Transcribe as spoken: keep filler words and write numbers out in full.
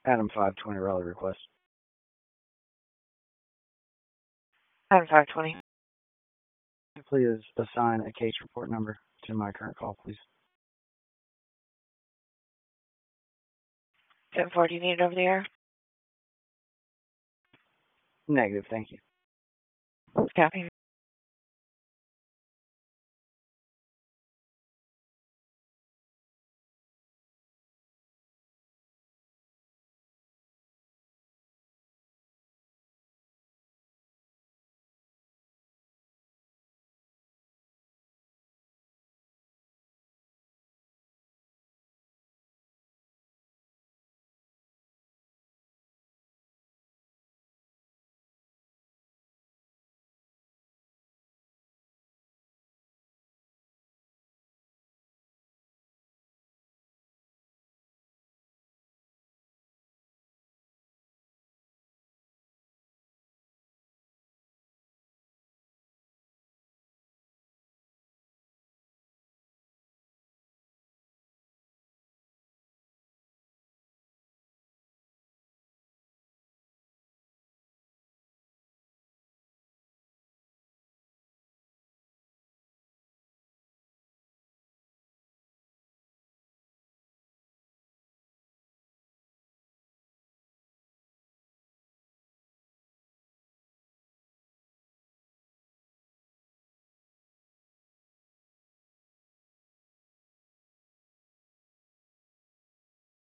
Adam five twenty Raleigh request. Adam five twenty. Please assign a case report number to my current call, please. ten four, do you need it over the air? Negative, thank you. Copy.